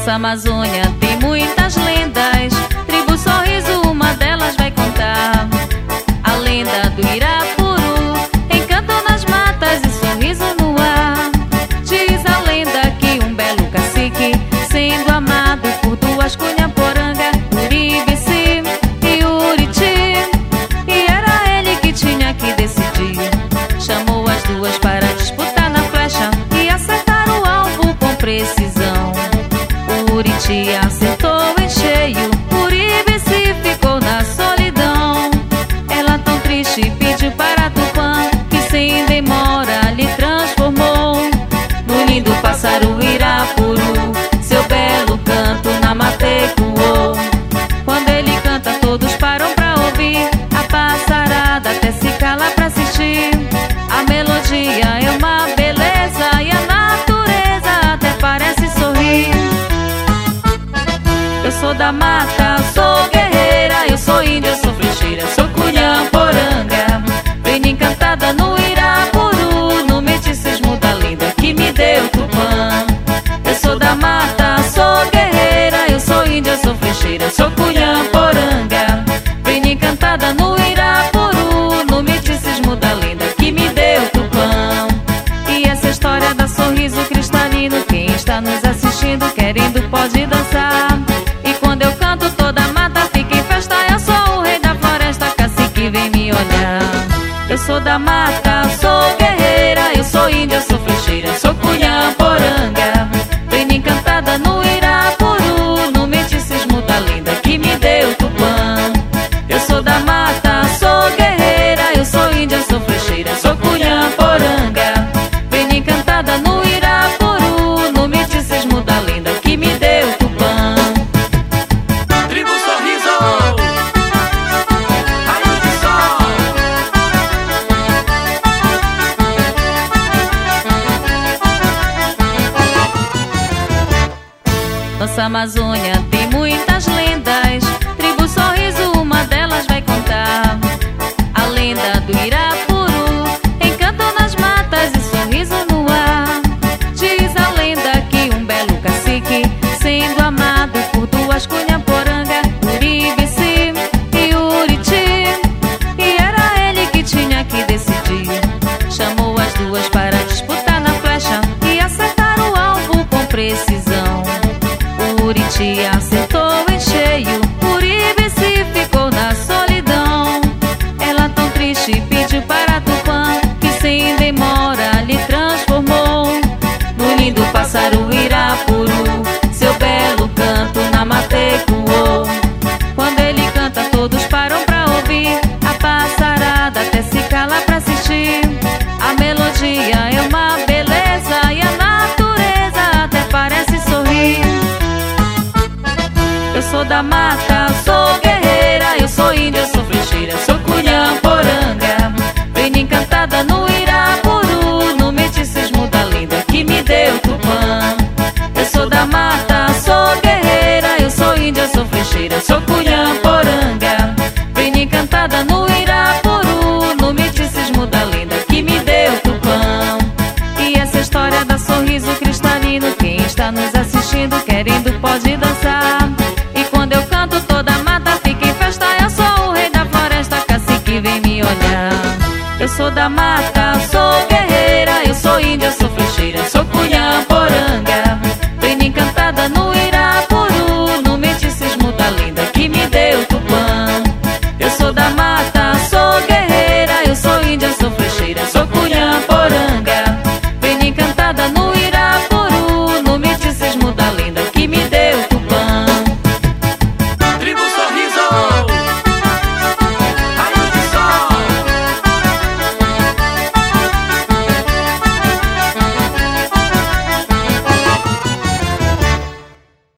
Nossa Amazônia tem muitas lendas, tribo Sorriso, uma delas vai contar. A lenda do Irapuru, encanto nas matas e sorriso no ar. Diz a lenda que um belo cacique, sendo amado por duas Cunhaporanga, Uribici e Uriti, e era ele que tinha que decidir. Chamou as duas para disputar na flecha e acertar o alvo com precisão. Uriti acertou em cheio, Uribici ficou na solidão. Ela tão triste pediu para Tupã, que sem demora lhe transformou no lindo pássaro Irapuru. Seu belo canto na mata ecoou. Quando ele canta todos param pra ouvir, a passarada até se cala pra assistir. A melodia é uma beleza e a natureza até parece sorrir. Eu sou da mata, sou guerreira, eu sou índia, eu sou flecheira, sou Cunhaporanga. Venho encantada no Irapuru, no mesticismo da lenda que me deu Tupã. Eu sou da mata, sou guerreira, eu sou índia, eu sou flecheira, sou Cunhaporanga. Venho encantada no Irapuru, no mesticismo da lenda que me deu Tupã. E essa história da sorriso cristalino, quem está nos assistindo querendo pode dançar. E quando eu canto toda a mata fica em festa, eu sou o rei da floresta, cacique vem me olhar. Eu sou da mata, sou guerreira, eu sou índia, eu sou flecheira, sou Cunhaporanga. Venho encantada no Irapuru, no mesticismo da lenda que me deu Tupã. Eu sou da mata, sou guerreira, eu sou índia, eu sou flecheira, sou Cunhaporanga. Venho encantada no Irapuru, no mesticismo da lenda que me deu Tupã. Tribo Sorriso, a luz do sol. Nossa Amazônia tem muitas lendas, tribo Sorriso, uma delas vai contar. A lenda do Irapuru, encanto nas matas e sorriso no ar. Diz a lenda que um belo cacique, sendo amado por duas Cunhaporanga, Uribici e Uriti, e era ele que tinha que decidir. Chamou as duas para disputar na flecha e acertar o alvo com precisão. Uriti acertou em cheio, Uribici ficou na solidão. Ela tão triste pediu para Tupã, que sem demora lhe transformou no lindo pássaro Irapuru. Seu belo canto na mata ecoou. Quando ele canta todos param pra ouvir, a passarada até se cala pra assistir. A melodia é uma beleza e a natureza até parece sorrir. Eu sou da mata, sou guerreira, eu sou índia, eu sou flecheira, sou Cunhaporanga. Venho encantada no Irapuru, no mesticismo da lenda que me deu Tupã. Eu sou da mata, sou guerreira, eu sou índia, eu sou flecheira, sou Cunhaporanga. Venho encantada no Irapuru, no mesticismo da lenda que me deu Tupã. E essa história da sorriso cristalino, quem está nos assistindo querendo pode dançar. E quando eu canto toda a mata fica em festa, eu sou o rei da floresta, cacique vem me olhar. Eu sou da mata, sou guerreira, eu sou índia, eu sou flecheira, sou Cunhaporanga. Venho encantada no Irapuru, no mesticismo da lenda que me deu Tupã. Eu sou da mata,